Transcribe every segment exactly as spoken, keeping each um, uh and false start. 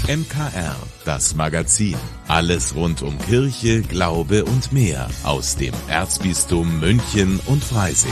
M K R, das Magazin. Alles rund um Kirche, Glaube und mehr aus dem Erzbistum München und Freising.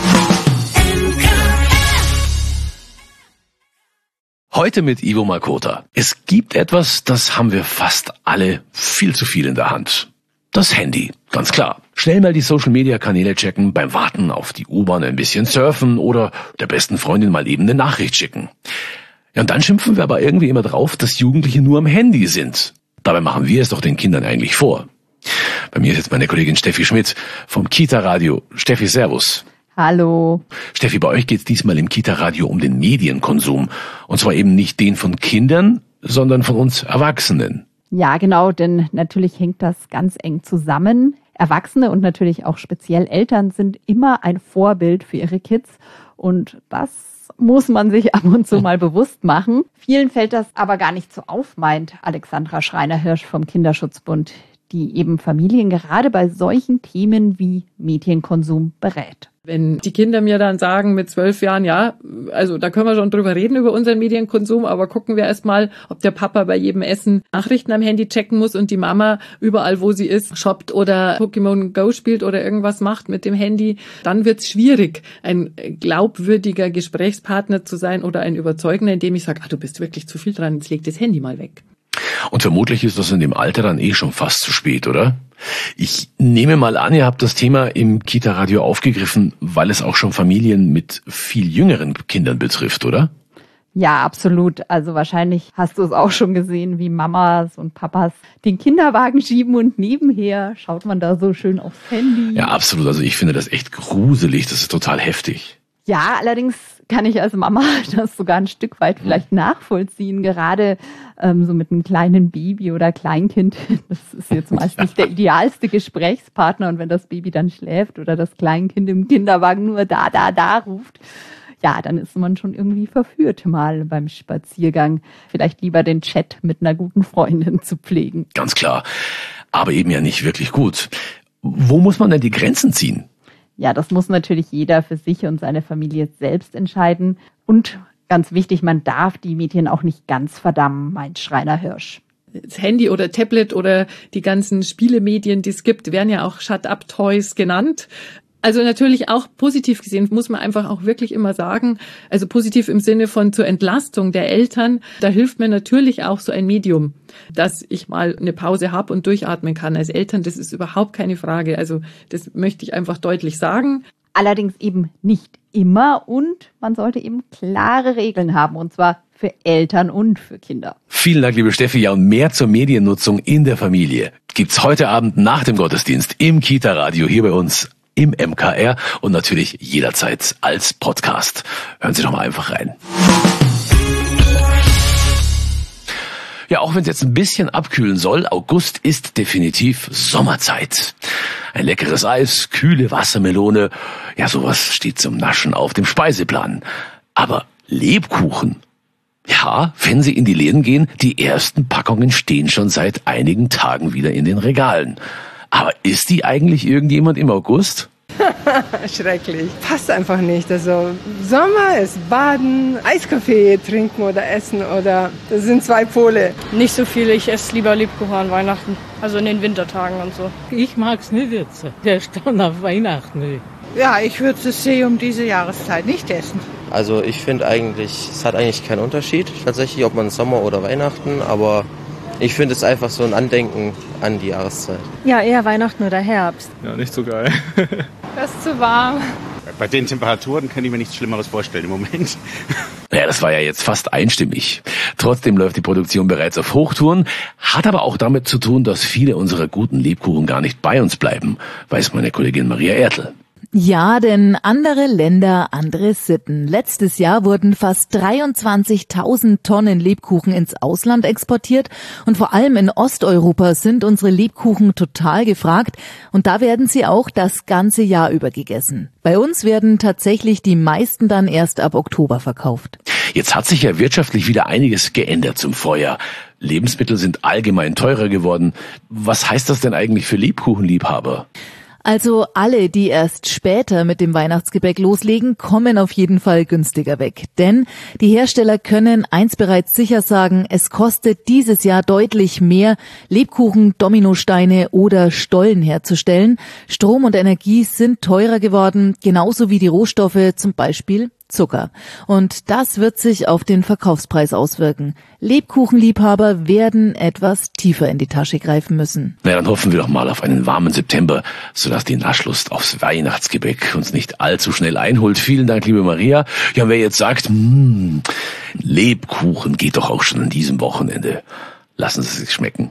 Heute mit Ivo Makota. Es gibt etwas, das haben wir fast alle viel zu viel in der Hand. Das Handy, ganz klar. Schnell mal die Social-Media-Kanäle checken, beim Warten auf die U-Bahn ein bisschen surfen oder der besten Freundin mal eben eine Nachricht schicken. Ja, und dann schimpfen wir aber irgendwie immer drauf, dass Jugendliche nur am Handy sind. Dabei machen wir es doch den Kindern eigentlich vor. Bei mir ist jetzt meine Kollegin Steffi Schmidt vom Kita-Radio. Steffi, servus. Hallo. Steffi, bei euch geht es diesmal im Kita-Radio um den Medienkonsum. Und zwar eben nicht den von Kindern, sondern von uns Erwachsenen. Ja, genau, denn natürlich hängt das ganz eng zusammen. Erwachsene und natürlich auch speziell Eltern sind immer ein Vorbild für ihre Kids. Und das muss man sich ab und zu mal bewusst machen. Vielen fällt das aber gar nicht so auf, meint Alexandra Schreiner-Hirsch vom Kinderschutzbund, die eben Familien gerade bei solchen Themen wie Medienkonsum berät. Wenn die Kinder mir dann sagen mit zwölf Jahren, ja, also da können wir schon drüber reden, über unseren Medienkonsum, aber gucken wir erst mal, ob der Papa bei jedem Essen Nachrichten am Handy checken muss und die Mama überall, wo sie ist, shoppt oder Pokémon Go spielt oder irgendwas macht mit dem Handy, dann wird's schwierig, ein glaubwürdiger Gesprächspartner zu sein oder ein Überzeugender, indem ich sage, ah, du bist wirklich zu viel dran, jetzt leg das Handy mal weg. Und vermutlich ist das in dem Alter dann eh schon fast zu spät, oder? Ich nehme mal an, ihr habt das Thema im Kita-Radio aufgegriffen, weil es auch schon Familien mit viel jüngeren Kindern betrifft, oder? Ja, absolut. Also wahrscheinlich hast du es auch schon gesehen, wie Mamas und Papas den Kinderwagen schieben und nebenher schaut man da so schön aufs Handy. Ja, absolut. Also ich finde das echt gruselig. Das ist total heftig. Ja, allerdings kann ich als Mama das sogar ein Stück weit vielleicht nachvollziehen, gerade ähm, so mit einem kleinen Baby oder Kleinkind. Das ist jetzt meist nicht der idealste Gesprächspartner und wenn das Baby dann schläft oder das Kleinkind im Kinderwagen nur da, da, da ruft, ja, dann ist man schon irgendwie verführt, mal beim Spaziergang vielleicht lieber den Chat mit einer guten Freundin zu pflegen. Ganz klar, aber eben ja nicht wirklich gut. Wo muss man denn die Grenzen ziehen? Ja, das muss natürlich jeder für sich und seine Familie selbst entscheiden. Und ganz wichtig, man darf die Medien auch nicht ganz verdammen, meint Schreiner-Hirsch. Das Handy oder Tablet oder die ganzen Spielemedien, die es gibt, werden ja auch Shut-up-Toys genannt. Also natürlich auch positiv gesehen, muss man einfach auch wirklich immer sagen, also positiv im Sinne von zur Entlastung der Eltern, da hilft mir natürlich auch so ein Medium, dass ich mal eine Pause habe und durchatmen kann. Als Eltern, das ist überhaupt keine Frage, also das möchte ich einfach deutlich sagen. Allerdings eben nicht immer und man sollte eben klare Regeln haben und zwar für Eltern und für Kinder. Vielen Dank, liebe Steffi. Ja, und mehr zur Mediennutzung in der Familie gibt's heute Abend nach dem Gottesdienst im Kita-Radio hier bei uns im M K R und natürlich jederzeit als Podcast. Hören Sie doch mal einfach rein. Ja, auch wenn es jetzt ein bisschen abkühlen soll, August ist definitiv Sommerzeit. Ein leckeres Eis, kühle Wassermelone, ja, sowas steht zum Naschen auf dem Speiseplan. Aber Lebkuchen? Ja, wenn Sie in die Läden gehen, die ersten Packungen stehen schon seit einigen Tagen wieder in den Regalen. Aber isst die eigentlich irgendjemand im August? Schrecklich. Passt einfach nicht. Also Sommer ist Baden, Eiskaffee trinken oder essen oder das sind zwei Pole. Nicht so viel. Ich esse lieber Lebkuchen an Weihnachten. Also in den Wintertagen und so. Ich mag's nicht jetzt. Der Stand auf Weihnachten. Ja, ich würde das See um diese Jahreszeit nicht essen. Also ich finde eigentlich, es hat eigentlich keinen Unterschied tatsächlich, ob man Sommer oder Weihnachten, aber ich finde es einfach so ein Andenken an die Jahreszeit. Ja, eher Weihnachten oder Herbst. Ja, nicht so geil. Das ist zu warm. Bei den Temperaturen kann ich mir nichts Schlimmeres vorstellen im Moment. Ja, das war ja jetzt fast einstimmig. Trotzdem läuft die Produktion bereits auf Hochtouren, hat aber auch damit zu tun, dass viele unserer guten Lebkuchen gar nicht bei uns bleiben, weiß meine Kollegin Maria Ertl. Ja, denn andere Länder, andere Sitten. Letztes Jahr wurden fast dreiundzwanzigtausend Tonnen Lebkuchen ins Ausland exportiert und vor allem in Osteuropa sind unsere Lebkuchen total gefragt und da werden sie auch das ganze Jahr über gegessen. Bei uns werden tatsächlich die meisten dann erst ab Oktober verkauft. Jetzt hat sich ja wirtschaftlich wieder einiges geändert zum Vorjahr. Lebensmittel sind allgemein teurer geworden. Was heißt das denn eigentlich für Lebkuchenliebhaber? Also alle, die erst später mit dem Weihnachtsgebäck loslegen, kommen auf jeden Fall günstiger weg. Denn die Hersteller können eins bereits sicher sagen, es kostet dieses Jahr deutlich mehr, Lebkuchen, Dominosteine oder Stollen herzustellen. Strom und Energie sind teurer geworden, genauso wie die Rohstoffe, zum Beispiel Zucker. Und das wird sich auf den Verkaufspreis auswirken. Lebkuchenliebhaber werden etwas tiefer in die Tasche greifen müssen. Na, dann hoffen wir doch mal auf einen warmen September, sodass die Naschlust aufs Weihnachtsgebäck uns nicht allzu schnell einholt. Vielen Dank, liebe Maria. Ja, wer jetzt sagt, mh, Lebkuchen geht doch auch schon an diesem Wochenende. Lassen Sie es sich schmecken.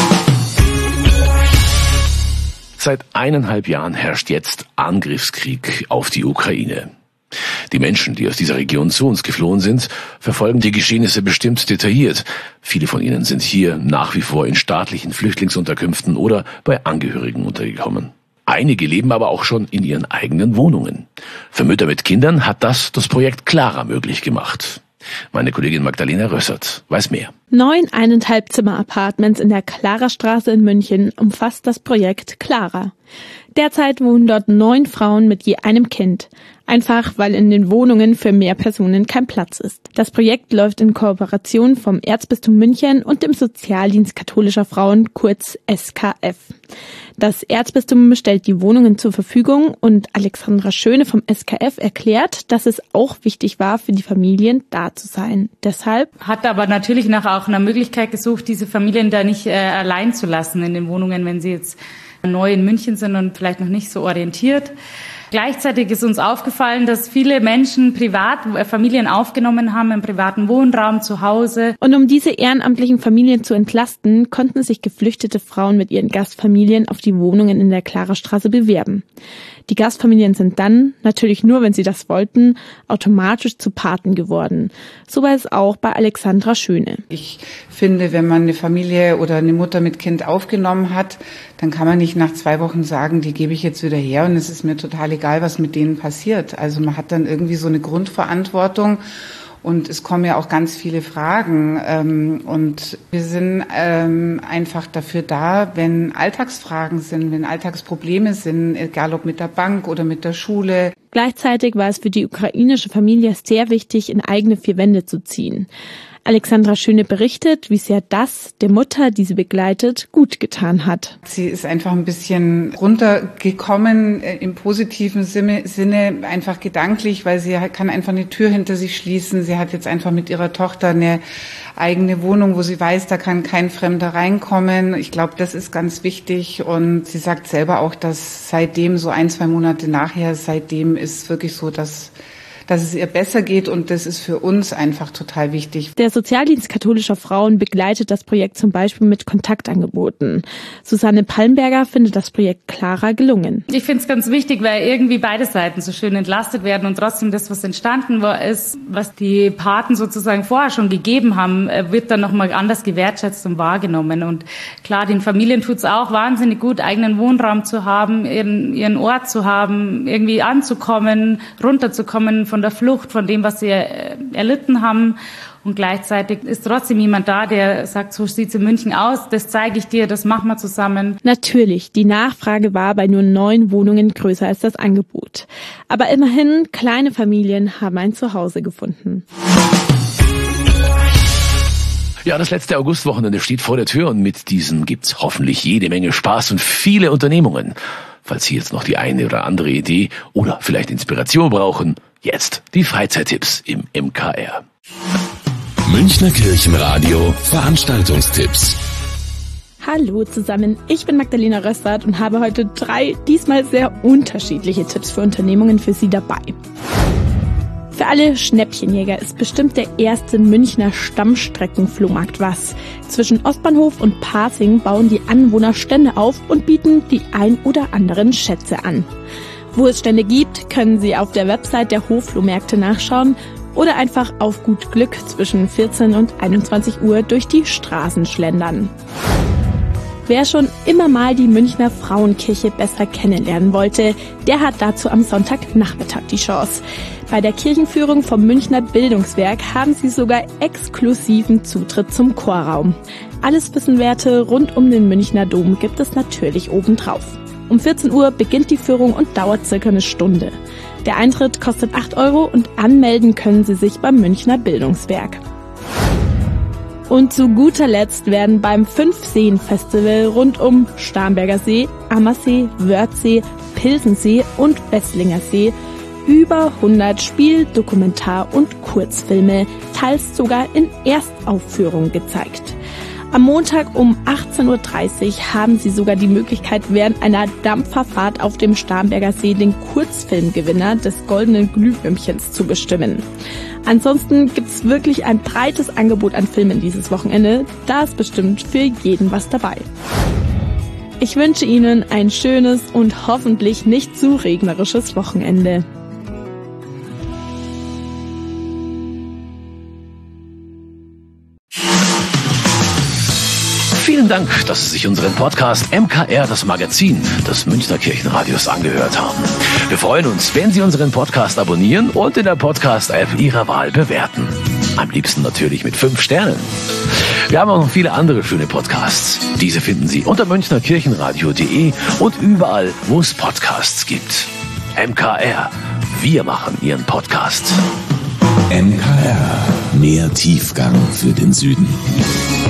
Seit eineinhalb Jahren herrscht jetzt Angriffskrieg auf die Ukraine. Die Menschen, die aus dieser Region zu uns geflohen sind, verfolgen die Geschehnisse bestimmt detailliert. Viele von ihnen sind hier nach wie vor in staatlichen Flüchtlingsunterkünften oder bei Angehörigen untergekommen. Einige leben aber auch schon in ihren eigenen Wohnungen. Für Mütter mit Kindern hat das das Projekt Clara möglich gemacht. Meine Kollegin Magdalena Rössert weiß mehr. Neun eineinhalb Zimmer-Apartments in der Klarastraße in München umfasst das Projekt Clara. Derzeit wohnen dort neun Frauen mit je einem Kind. Einfach, weil in den Wohnungen für mehr Personen kein Platz ist. Das Projekt läuft in Kooperation vom Erzbistum München und dem Sozialdienst katholischer Frauen, kurz S K F. Das Erzbistum stellt die Wohnungen zur Verfügung und Alexandra Schöne vom S K F erklärt, dass es auch wichtig war, für die Familien da zu sein. Deshalb hat aber natürlich nach auch einer Möglichkeit gesucht, diese Familien da nicht äh, allein zu lassen in den Wohnungen, wenn sie jetzt neu in München sind und vielleicht noch nicht so orientiert. Gleichzeitig ist uns aufgefallen, dass viele Menschen privat Familien aufgenommen haben im privaten Wohnraum zu Hause. Und um diese ehrenamtlichen Familien zu entlasten, konnten sich geflüchtete Frauen mit ihren Gastfamilien auf die Wohnungen in der Klarastraße bewerben. Die Gastfamilien sind dann, natürlich nur, wenn sie das wollten, automatisch zu Paten geworden. So war es auch bei Alexandra Schöne. Ich finde, wenn man eine Familie oder eine Mutter mit Kind aufgenommen hat, dann kann man nicht nach zwei Wochen sagen, die gebe ich jetzt wieder her und es ist mir total egal, was mit denen passiert. Also man hat dann irgendwie so eine Grundverantwortung. Und es kommen ja auch ganz viele Fragen. Ähm, und wir sind ähm, einfach dafür da, wenn Alltagsfragen sind, wenn Alltagsprobleme sind, egal ob mit der Bank oder mit der Schule. Gleichzeitig war es für die ukrainische Familie sehr wichtig, in eigene vier Wände zu ziehen. Alexandra Schöne berichtet, wie sehr das der Mutter, die sie begleitet, gut getan hat. Sie ist einfach ein bisschen runtergekommen äh, im positiven Sinne, Sinne, einfach gedanklich, weil sie kann einfach eine Tür hinter sich schließen. Sie hat jetzt einfach mit ihrer Tochter eine eigene Wohnung, wo sie weiß, da kann kein Fremder reinkommen. Ich glaube, das ist ganz wichtig. Und sie sagt selber auch, dass seitdem, so ein, zwei Monate nachher, seitdem ist wirklich so, dass dass es ihr besser geht und das ist für uns einfach total wichtig. Der Sozialdienst katholischer Frauen begleitet das Projekt zum Beispiel mit Kontaktangeboten. Susanne Palmberger findet das Projekt Clara gelungen. Ich finde es ganz wichtig, weil irgendwie beide Seiten so schön entlastet werden und trotzdem das, was entstanden war, ist, was die Paten sozusagen vorher schon gegeben haben, wird dann nochmal anders gewertschätzt und wahrgenommen. Und klar, den Familien tut es auch wahnsinnig gut, eigenen Wohnraum zu haben, ihren, ihren Ort zu haben, irgendwie anzukommen, runterzukommen von der Flucht, von dem, was sie erlitten haben. Und gleichzeitig ist trotzdem jemand da, der sagt, so sieht's in München aus, das zeige ich dir, das machen wir zusammen. Natürlich, die Nachfrage war bei nur neun Wohnungen größer als das Angebot. Aber immerhin, kleine Familien haben ein Zuhause gefunden. Ja, das letzte Augustwochenende steht vor der Tür und mit diesem gibt's hoffentlich jede Menge Spaß und viele Unternehmungen. Falls Sie jetzt noch die eine oder andere Idee oder vielleicht Inspiration brauchen, jetzt die Freizeittipps im M K R. Münchner Kirchenradio Veranstaltungstipps. Hallo zusammen, ich bin Magdalena Rössert und habe heute drei, diesmal sehr unterschiedliche Tipps für Unternehmungen für Sie dabei. Für alle Schnäppchenjäger ist bestimmt der erste Münchner Stammstreckenflohmarkt was. Zwischen Ostbahnhof und Pasing bauen die Anwohner Stände auf und bieten die ein oder anderen Schätze an. Wo es Stände gibt, können Sie auf der Website der Hofflohmärkte nachschauen oder einfach auf gut Glück zwischen vierzehn und einundzwanzig Uhr durch die Straßen schlendern. Wer schon immer mal die Münchner Frauenkirche besser kennenlernen wollte, der hat dazu am Sonntagnachmittag die Chance. Bei der Kirchenführung vom Münchner Bildungswerk haben Sie sogar exklusiven Zutritt zum Chorraum. Alles Wissenwerte rund um den Münchner Dom gibt es natürlich obendrauf. Um vierzehn Uhr beginnt die Führung und dauert circa eine Stunde. Der Eintritt kostet acht Euro und anmelden können Sie sich beim Münchner Bildungswerk. Und zu guter Letzt werden beim Fünf-Seen-Festival rund um Starnberger See, Ammersee, Wörthsee, Pilsensee und Wesslinger See über hundert Spiel-, Dokumentar- und Kurzfilme, teils sogar in Erstaufführung gezeigt. Am Montag um achtzehn Uhr dreißig haben Sie sogar die Möglichkeit, während einer Dampferfahrt auf dem Starnberger See den Kurzfilmgewinner des Goldenen Glühwürmchens zu bestimmen. Ansonsten gibt's wirklich ein breites Angebot an Filmen dieses Wochenende. Da ist bestimmt für jeden was dabei. Ich wünsche Ihnen ein schönes und hoffentlich nicht zu regnerisches Wochenende. Vielen Dank, dass Sie sich unseren Podcast M K R, das Magazin des Münchner Kirchenradios, angehört haben. Wir freuen uns, wenn Sie unseren Podcast abonnieren und in der Podcast-App Ihrer Wahl bewerten. Am liebsten natürlich mit fünf Sternen. Wir haben auch noch viele andere schöne Podcasts. Diese finden Sie unter münchner kirchenradio punkt de und überall, wo es Podcasts gibt. M K R, wir machen Ihren Podcast. M K R, mehr Tiefgang für den Süden.